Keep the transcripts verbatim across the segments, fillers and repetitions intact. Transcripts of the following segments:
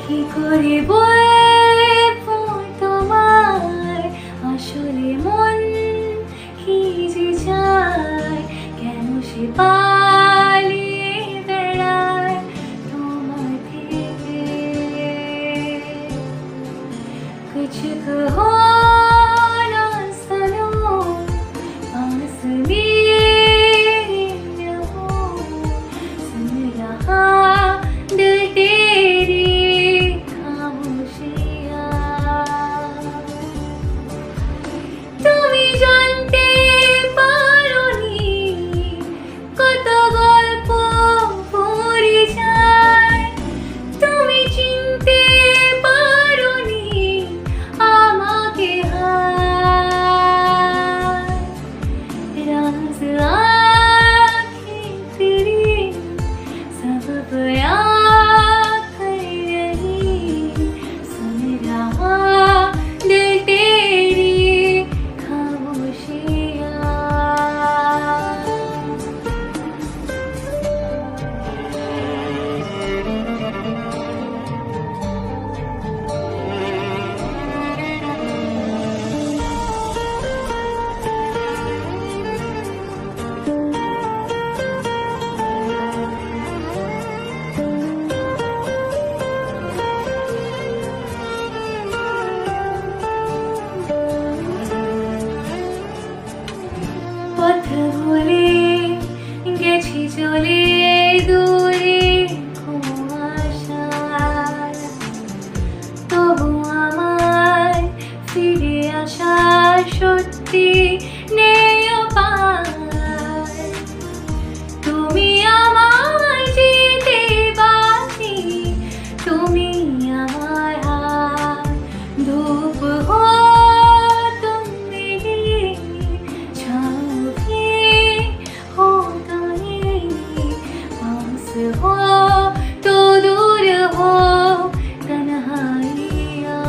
কি করে বলবো তোমায় আসলে মন কি যে চায়, কেন সে পালিয়ে বেড়ায় তোমার থেকে। कुछ कहो ना सुनो, पास मेरे रहो, सुन रहा दिल तेरी खामोशियाँ। তুমি জানতে পারোনি কত গল্প পড়ে যায়, তুমি চিনতে পারোনি আমাকে হায়। राज आँखें तेरी सब बयां कर रही, सुन रहा दिल तेरी खामोशियाँ। পথ ভুলে গেছি চলে দূরে কুয়াশায়, তবু আমার ফিরে আসার সত্যি নেই উপায়। তুমি আমার যেতে বাঁচি, তুমি আমার হাত ধূপ হো तुम मेरी छाँव भी हो तो नहीं, पास हो तो दूर हो तन्हाइयाँ।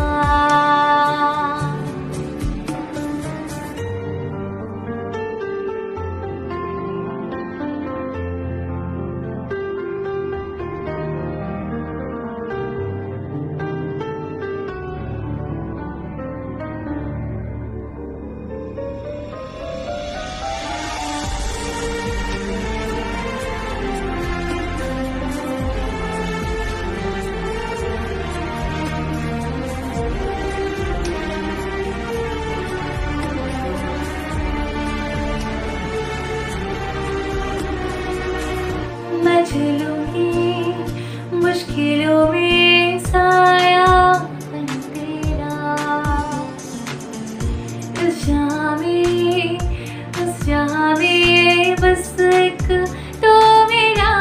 मैं चलूँगी मुश्किलों में साया बन तेरा, इस जहाँ में उस जहाँ में बस एक तो मेरा।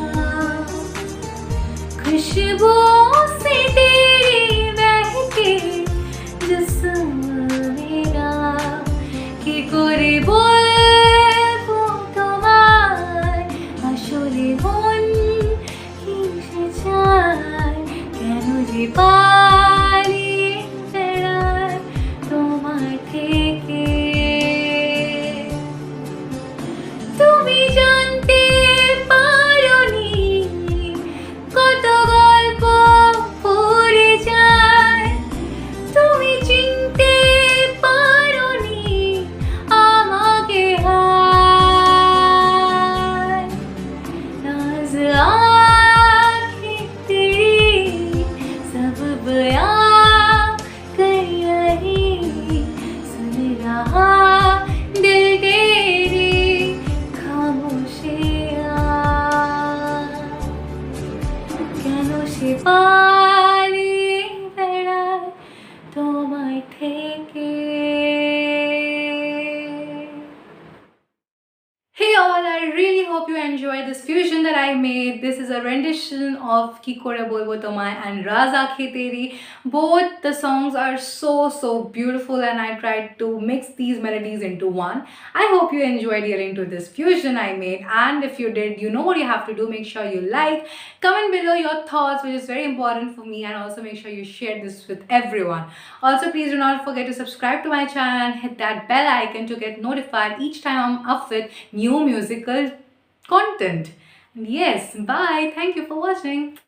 खुशबू से तेरी बहके जिस्म मेरा, কি করে বলবো তোমায় আসলে মন কি সে চায়, কেন যে পালিয়ে বেড়ায় তোমার থেকে। তুমি জানতে পারোনি কত গল্প পড়ে যায়, তুমি চিনতে পারোনি আমাকে হায়। राज आँखें तेरी सब बयां कर रही, सुन रहा दिल तेरी खामोशियाँ। কেন সে পালিয়ে বেড়ায় তোমায় থেকে। Hey all, I really hope you enjoyed this fusion that I made. This is a rendition of Ki Kore Bolbo Tomai and Raaz Aankhein Teri. Both the songs are so so beautiful and I tried to mix these melodies into one. I hope you enjoyed hearing to this fusion I made, and if you did, you know what you have to do. Make sure you like, comment below your thoughts, which is very important for me, and also make sure you share this with everyone. Also, please do not forget to subscribe to my channel and hit that bell icon to get notified each time I'm up with new musical content. Yes, bye. Thank you for watching.